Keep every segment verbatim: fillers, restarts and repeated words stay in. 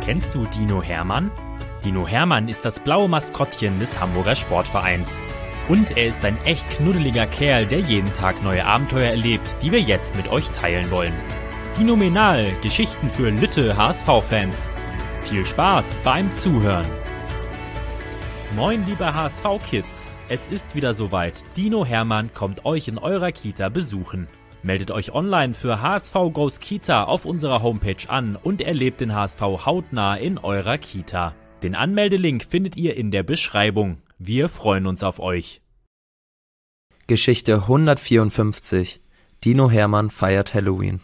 Kennst du Dino Hermann? Dino Hermann ist das blaue Maskottchen des Hamburger Sportvereins. Und er ist ein echt knuddeliger Kerl, der jeden Tag neue Abenteuer erlebt, die wir jetzt mit euch teilen wollen. Dinomenal, Geschichten für Lütte H S V-Fans. Viel Spaß beim Zuhören. Moin liebe H S V-Kids, es ist wieder soweit. Dino Hermann kommt euch in eurer Kita besuchen. Meldet euch online für H S V Goes Kita auf unserer Homepage an und erlebt den H S V hautnah in eurer Kita. Den Anmeldelink findet ihr in der Beschreibung. Wir freuen uns auf euch. Geschichte hundertvierundfünfzig. Dino Hermann feiert Halloween.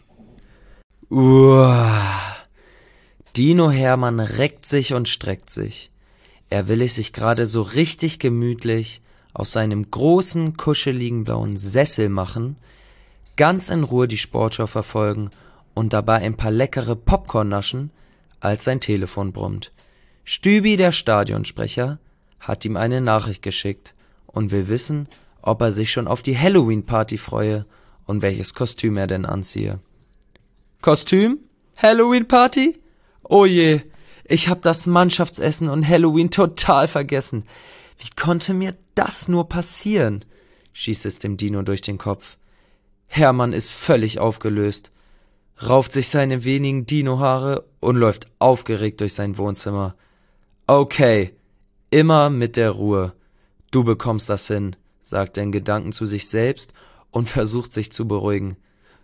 Uah. Dino Hermann reckt sich und streckt sich. Er will es sich gerade so richtig gemütlich aus seinem großen, kuscheligen blauen Sessel machen, ganz in Ruhe die Sportschau verfolgen und dabei ein paar leckere Popcorn naschen, als sein Telefon brummt. Stübi, der Stadionsprecher, hat ihm eine Nachricht geschickt und will wissen, ob er sich schon auf die Halloween-Party freue und welches Kostüm er denn anziehe. Kostüm? Halloween-Party? Oh je, ich hab das Mannschaftsessen und Halloween total vergessen. Wie konnte mir das nur passieren? Schießt es dem Dino durch den Kopf. Hermann ist völlig aufgelöst, rauft sich seine wenigen Dino-Haare und läuft aufgeregt durch sein Wohnzimmer. Okay, immer mit der Ruhe. Du bekommst das hin, sagt er in Gedanken zu sich selbst und versucht sich zu beruhigen.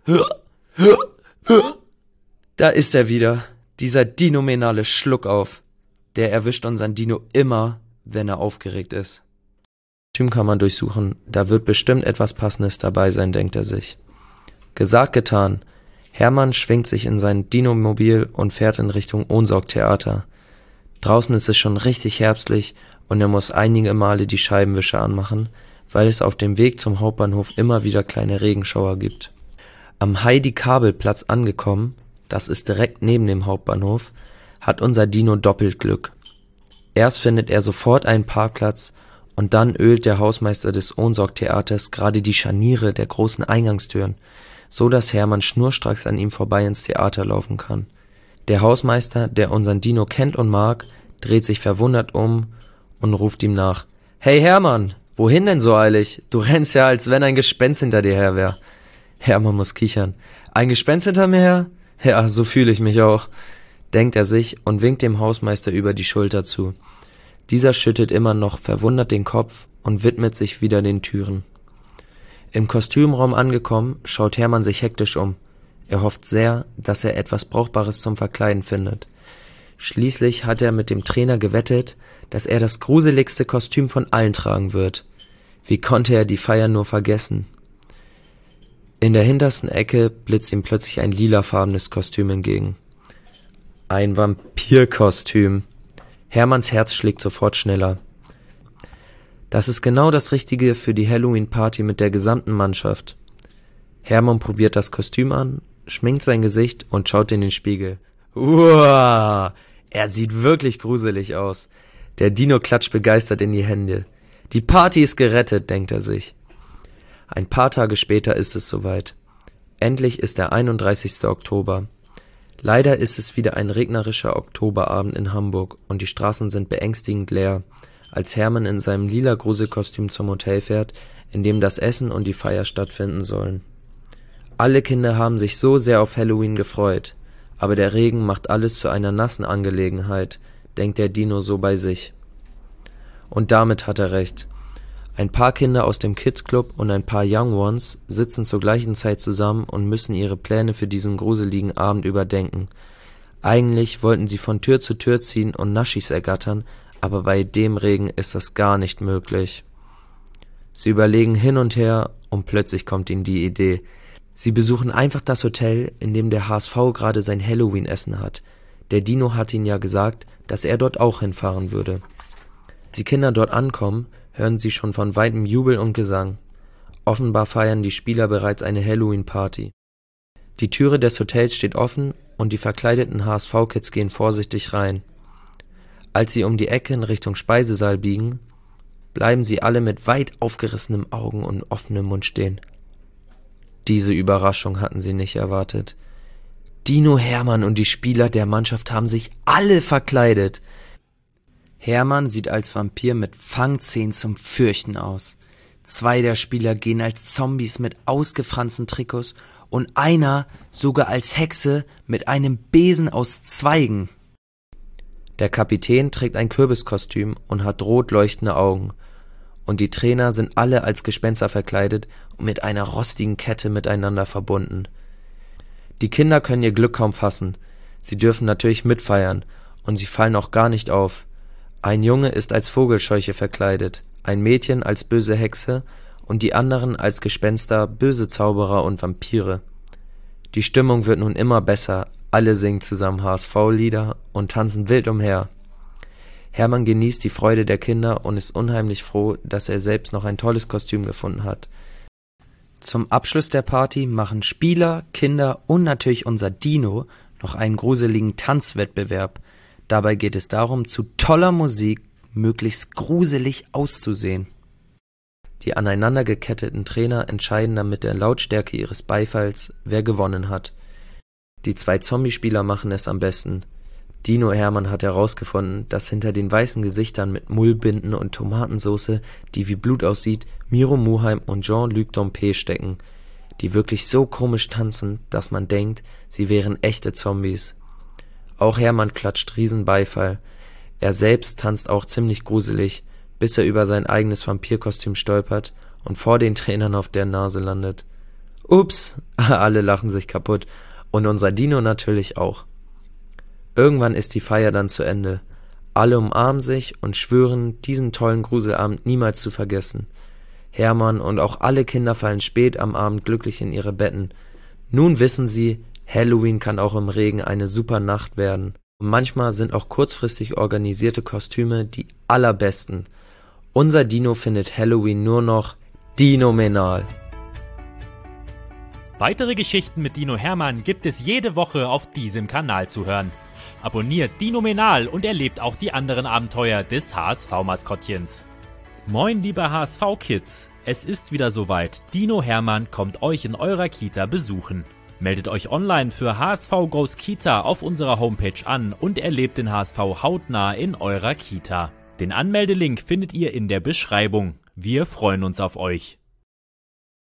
Da ist er wieder, dieser dinomenale Schluckauf. Der erwischt unseren Dino immer, wenn er aufgeregt ist. Kostüm kann man durchsuchen, da wird bestimmt etwas Passendes dabei sein, denkt er sich. Gesagt, getan. Hermann schwingt sich in sein Dino-Mobil und fährt in Richtung Ohnsorg-Theater. Draußen ist es schon richtig herbstlich und er muss einige Male die Scheibenwischer anmachen, weil es auf dem Weg zum Hauptbahnhof immer wieder kleine Regenschauer gibt. Am Heidi-Kabel-Platz angekommen, das ist direkt neben dem Hauptbahnhof, hat unser Dino doppelt Glück. Erst findet er sofort einen Parkplatz und dann ölt der Hausmeister des Ohnsorg-Theaters gerade die Scharniere der großen Eingangstüren, so dass Hermann schnurstracks an ihm vorbei ins Theater laufen kann. Der Hausmeister, der unseren Dino kennt und mag, dreht sich verwundert um und ruft ihm nach. Hey Hermann, wohin denn so eilig? Du rennst ja, als wenn ein Gespenst hinter dir her wär. Hermann muss kichern. Ein Gespenst hinter mir her? Ja, so fühle ich mich auch, denkt er sich und winkt dem Hausmeister über die Schulter zu. Dieser schüttet immer noch verwundert den Kopf und widmet sich wieder den Türen. Im Kostümraum angekommen, schaut Hermann sich hektisch um. Er hofft sehr, dass er etwas Brauchbares zum Verkleiden findet. Schließlich hat er mit dem Trainer gewettet, dass er das gruseligste Kostüm von allen tragen wird. Wie konnte er die Feier nur vergessen? In der hintersten Ecke blitzt ihm plötzlich ein lilafarbenes Kostüm entgegen. Ein Vampirkostüm. Hermanns Herz schlägt sofort schneller. Das ist genau das Richtige für die Halloween-Party mit der gesamten Mannschaft. Hermann probiert das Kostüm an, schminkt sein Gesicht und schaut in den Spiegel. Uah, er sieht wirklich gruselig aus. Der Dino klatscht begeistert in die Hände. Die Party ist gerettet, denkt er sich. Ein paar Tage später ist es soweit. Endlich ist der einunddreißigste Oktober. Leider ist es wieder ein regnerischer Oktoberabend in Hamburg und die Straßen sind beängstigend leer, als Hermann in seinem lila Gruselkostüm zum Hotel fährt, in dem das Essen und die Feier stattfinden sollen. Alle Kinder haben sich so sehr auf Halloween gefreut, aber der Regen macht alles zu einer nassen Angelegenheit, denkt der Dino so bei sich. Und damit hat er recht. Ein paar Kinder aus dem Kids Club und ein paar Young Ones sitzen zur gleichen Zeit zusammen und müssen ihre Pläne für diesen gruseligen Abend überdenken. Eigentlich wollten sie von Tür zu Tür ziehen und Naschis ergattern, aber bei dem Regen ist das gar nicht möglich. Sie überlegen hin und her und plötzlich kommt ihnen die Idee. Sie besuchen einfach das Hotel, in dem der H S V gerade sein Halloween-Essen hat. Der Dino hat ihnen ja gesagt, dass er dort auch hinfahren würde. Als die Kinder dort ankommen, hören sie schon von weitem Jubel und Gesang. Offenbar feiern die Spieler bereits eine Halloween-Party. Die Türe des Hotels steht offen und die verkleideten H S V-Kids gehen vorsichtig rein. Als sie um die Ecke in Richtung Speisesaal biegen, bleiben sie alle mit weit aufgerissenen Augen und offenem Mund stehen. Diese Überraschung hatten sie nicht erwartet. Dino Hermann und die Spieler der Mannschaft haben sich alle verkleidet. Hermann sieht als Vampir mit Fangzähnen zum Fürchten aus. Zwei der Spieler gehen als Zombies mit ausgefransten Trikots und einer sogar als Hexe mit einem Besen aus Zweigen. Der Kapitän trägt ein Kürbiskostüm und hat rot leuchtende Augen. Und die Trainer sind alle als Gespenster verkleidet und mit einer rostigen Kette miteinander verbunden. Die Kinder können ihr Glück kaum fassen. Sie dürfen natürlich mitfeiern und sie fallen auch gar nicht auf. Ein Junge ist als Vogelscheuche verkleidet, ein Mädchen als böse Hexe und die anderen als Gespenster, böse Zauberer und Vampire. Die Stimmung wird nun immer besser, alle singen zusammen H S V-Lieder und tanzen wild umher. Hermann genießt die Freude der Kinder und ist unheimlich froh, dass er selbst noch ein tolles Kostüm gefunden hat. Zum Abschluss der Party machen Spieler, Kinder und natürlich unser Dino noch einen gruseligen Tanzwettbewerb. Dabei geht es darum, zu toller Musik möglichst gruselig auszusehen. Die aneinander geketteten Trainer entscheiden dann mit der Lautstärke ihres Beifalls, wer gewonnen hat. Die zwei Zombie-Spieler machen es am besten. Dino Hermann hat herausgefunden, dass hinter den weißen Gesichtern mit Mullbinden und Tomatensauce, die wie Blut aussieht, Miro Muheim und Jean-Luc Dompe stecken, die wirklich so komisch tanzen, dass man denkt, sie wären echte Zombies. Auch Hermann klatscht Riesenbeifall. Er selbst tanzt auch ziemlich gruselig, bis er über sein eigenes Vampirkostüm stolpert und vor den Trainern auf der Nase landet. Ups, alle lachen sich kaputt und unser Dino natürlich auch. Irgendwann ist die Feier dann zu Ende. Alle umarmen sich und schwören, diesen tollen Gruselabend niemals zu vergessen. Hermann und auch alle Kinder fallen spät am Abend glücklich in ihre Betten. Nun wissen sie, Halloween kann auch im Regen eine super Nacht werden. Und manchmal sind auch kurzfristig organisierte Kostüme die allerbesten. Unser Dino findet Halloween nur noch dinomenal. Weitere Geschichten mit Dino Hermann gibt es jede Woche auf diesem Kanal zu hören. Abonniert Dinomenal und erlebt auch die anderen Abenteuer des H S V-Maskottchens. Moin liebe H S V-Kids, es ist wieder soweit. Dino Hermann kommt euch in eurer Kita besuchen. Meldet euch online für H S V Goes Kita auf unserer Homepage an und erlebt den H S V hautnah in eurer Kita. Den Anmeldelink findet ihr in der Beschreibung. Wir freuen uns auf euch.